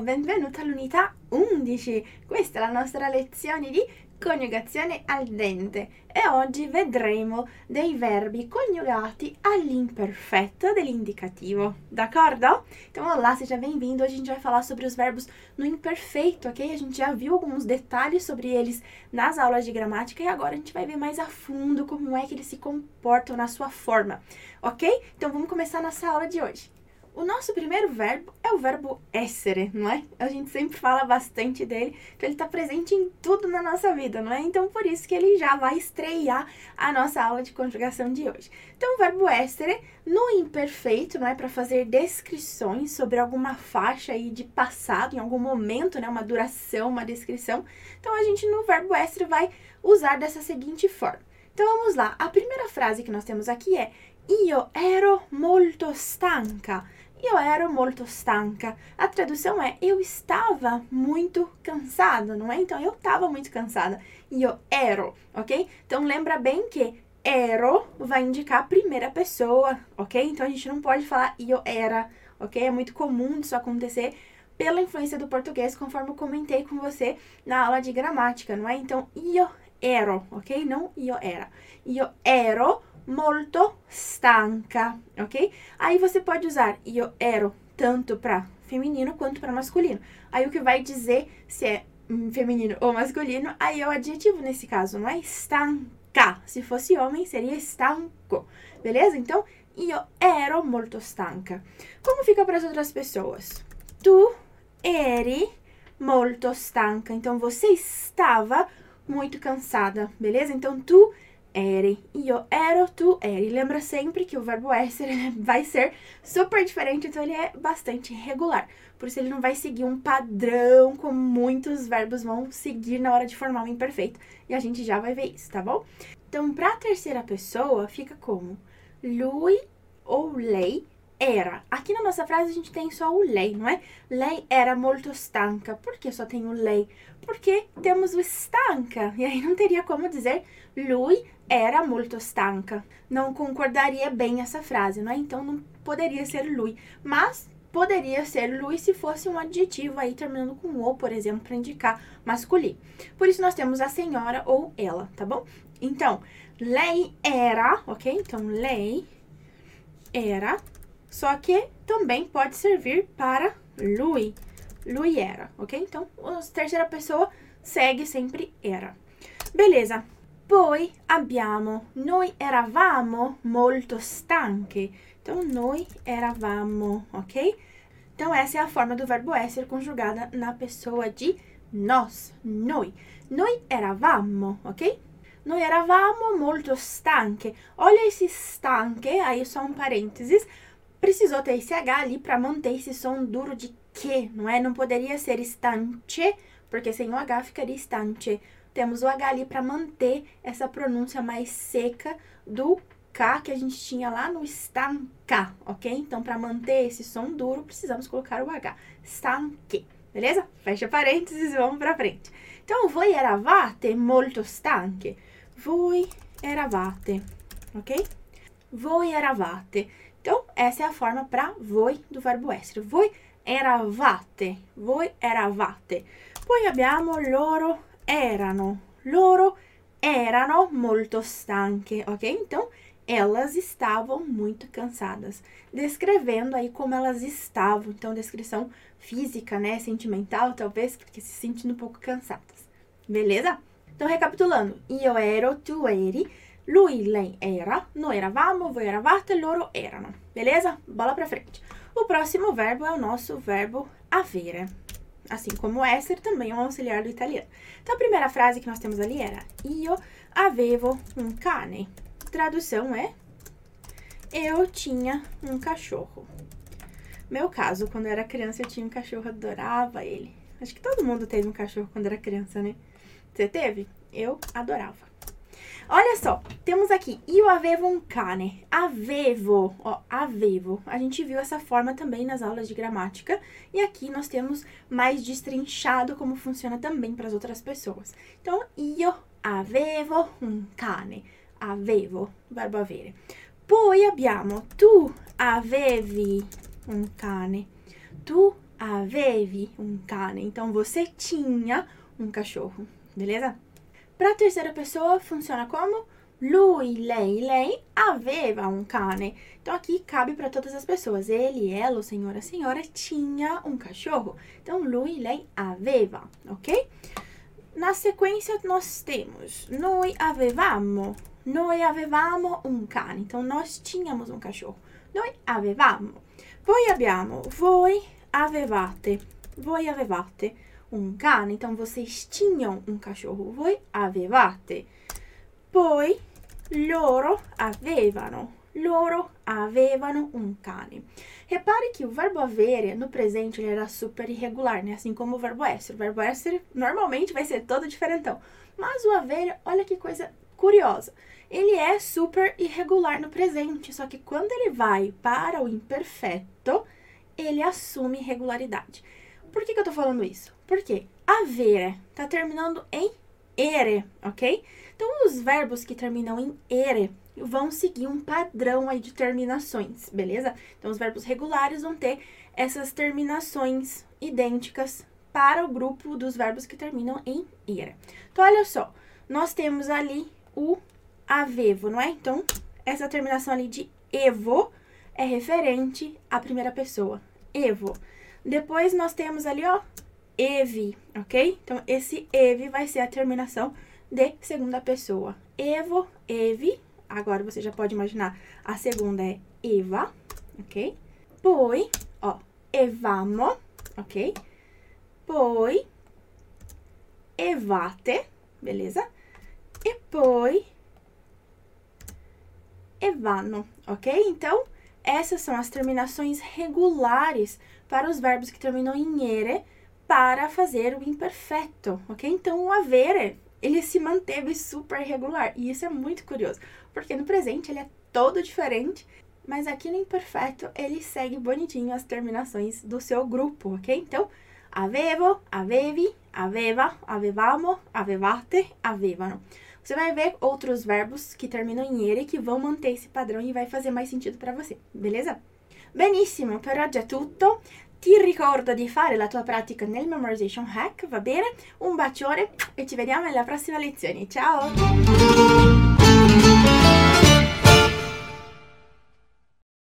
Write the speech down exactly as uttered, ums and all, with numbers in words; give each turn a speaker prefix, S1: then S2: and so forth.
S1: Ciao, benvenuta all'unità undici. Questa è la nostra lezione di coniugazione al dente e oggi vedremo dei verbi coniugati all'imperfeito dell'indicativo, d'accordo? Então, olá, seja bem-vindo. Hoje a gente vai falar sobre os verbos no imperfeito, ok? A gente já viu alguns detalhes sobre eles nas aulas de gramática e agora a gente vai ver mais a fundo como é que eles se comportam na sua forma, ok? Então, vamos começar nossa aula de hoje. O nosso primeiro verbo é o verbo essere, não é? A gente sempre fala bastante dele, então ele está presente em tudo na nossa vida, não é? Então, por isso que ele já vai estrear a nossa aula de conjugação de hoje. Então, o verbo essere, no imperfeito, não é? Para fazer descrições sobre alguma faixa aí de passado, em algum momento, né? Uma duração, uma descrição. Então, a gente no verbo essere vai usar dessa seguinte forma. Então, vamos lá. A primeira frase que nós temos aqui é Io ero molto stanca. Io ero molto stanca. A tradução é eu estava muito cansada, não é? Então, eu estava muito cansada. Io ero, ok? Então, lembra bem que ero vai indicar a primeira pessoa, ok? Então, a gente não pode falar io era, ok? É muito comum isso acontecer pela influência do português, conforme eu comentei com você na aula de gramática, não é? Então, io ero, ok? Não io era. Io ero molto stanca, ok? Aí você pode usar io ero tanto para feminino quanto para masculino. Aí o que vai dizer se é feminino ou masculino, aí é o adjetivo nesse caso, não é? Stanca. Se fosse homem, seria stanco, beleza? Então, io ero molto stanca. Como fica para as outras pessoas? Tu eri molto stanca. Então, você estava muito cansada, beleza? Então, tu eri, io ero, tu eri. Lembra sempre que o verbo essere vai ser super diferente, então ele é bastante irregular. Por isso ele não vai seguir um padrão como muitos verbos vão seguir na hora de formar o imperfeito. E a gente já vai ver isso, tá bom? Então, para a terceira pessoa, fica como lui ou lei era. Aqui na nossa frase a gente tem só o lei, não é? Lei era molto stanca. Por que só tem o lei? Porque temos o stanca. E aí não teria como dizer lui era molto stanca. Não concordaria bem essa frase, não é? Então não poderia ser lui. Mas poderia ser lui se fosse um adjetivo aí terminando com o, por exemplo, para indicar masculino. Por isso nós temos a senhora ou ela, tá bom? Então, lei era, ok? Então, lei era. Só que também pode servir para lui. Lui era, ok? Então, a terceira pessoa segue sempre era. Beleza. Poi abbiamo noi eravamo molto stanche. Então, noi eravamo, ok? Então, essa é a forma do verbo essere conjugada na pessoa de nós, noi. Noi eravamo, ok? Noi eravamo molto stanche. Olha esse stanche, aí só um parênteses. Precisou ter esse H ali para manter esse som duro de que, não é? Não poderia ser stance, porque sem o H ficaria stance. Temos o H ali para manter essa pronúncia mais seca do K que a gente tinha lá no stanca, ok? Então, para manter esse som duro, precisamos colocar o H. Stanche, beleza? Fecha parênteses e vamos para frente. Então, voi eravate molto stanche. Voi eravate, ok? Voi eravate. Então, essa é a forma para voi do verbo essere. Voi eravate. Voi eravate. Poi abbiamo loro erano. Loro erano molto stanche, ok? Então, elas estavam muito cansadas. Descrevendo aí como elas estavam. Então, descrição física, né? Sentimental, talvez, porque se sentindo um pouco cansadas. Beleza? Então, recapitulando. Io ero, tu eri. Lui, lei era, noi eravamo, voi eravate, loro erano. Beleza? Bola pra frente. O próximo verbo é o nosso verbo avere. Assim como essere, também é um auxiliar do italiano. Então, a primeira frase que nós temos ali era Io avevo un cane. Tradução é eu tinha um cachorro. Meu caso, quando eu era criança, eu tinha um cachorro, adorava ele. Acho que todo mundo teve um cachorro quando era criança, né? Você teve? Eu adorava. Olha só, temos aqui, io avevo un cane, avevo, ó, avevo. A gente viu essa forma também nas aulas de gramática. E aqui nós temos mais destrinchado como funciona também para as outras pessoas. Então, io avevo un cane, avevo, verbo avere. Poi abbiamo, tu avevi un cane, tu avevi um cane. Então, você tinha um cachorro, beleza? Para a terceira pessoa, funciona como lui, lei, lei aveva um cane. Então, aqui cabe para todas as pessoas. Ele, ela, o senhor, a senhora tinha um cachorro. Então, lui, lei aveva, ok? Na sequência, nós temos noi avevamo. Noi avevamo un cane. Então, nós tínhamos um cachorro. Noi avevamo. Poi abbiamo voi avevate. Voi avevate un cane. Então, vocês tinham um cachorro. Voi avevate. Poi loro avevano. Loro avevano un cane. Repare que o verbo avere, no presente, ele era super irregular, né? Assim como o verbo essere. O verbo essere, normalmente, vai ser todo diferentão. Mas o avere, olha que coisa curiosa. Ele é super irregular no presente, só que quando ele vai para o imperfeito, ele assume regularidade. Por que que eu tô falando isso? Porque avere tá terminando em ere, ok? Então, os verbos que terminam em ere vão seguir um padrão aí de terminações, beleza? Então, os verbos regulares vão ter essas terminações idênticas para o grupo dos verbos que terminam em ere. Então, olha só, nós temos ali o avevo, não é? Então, essa terminação ali de evo é referente à primeira pessoa, evo. Depois, nós temos ali, ó, evi, ok? Então, esse evi vai ser a terminação de segunda pessoa. Evo, evi. Agora, você já pode imaginar, a segunda é eva, ok? Poi, ó, evamo, ok? Poi, evate, beleza? E poi, evano, ok? Então, essas são as terminações regulares para os verbos que terminam em ere para fazer o imperfeito, ok? Então, o avere, ele se manteve super regular, e isso é muito curioso, porque no presente ele é todo diferente, mas aqui no imperfeito ele segue bonitinho as terminações do seu grupo, ok? Então, avevo, avevi, aveva, avevamo, avevate, avevano. Você vai ver outros verbos que terminam em ere que vão manter esse padrão e vai fazer mais sentido para você, beleza? Benissimo, per oggi è tutto. Ti ricordo di fare la tua pratica nel Memorization Hack, va bene? Un bacione e ci vediamo nella prossima lezione. Ciao!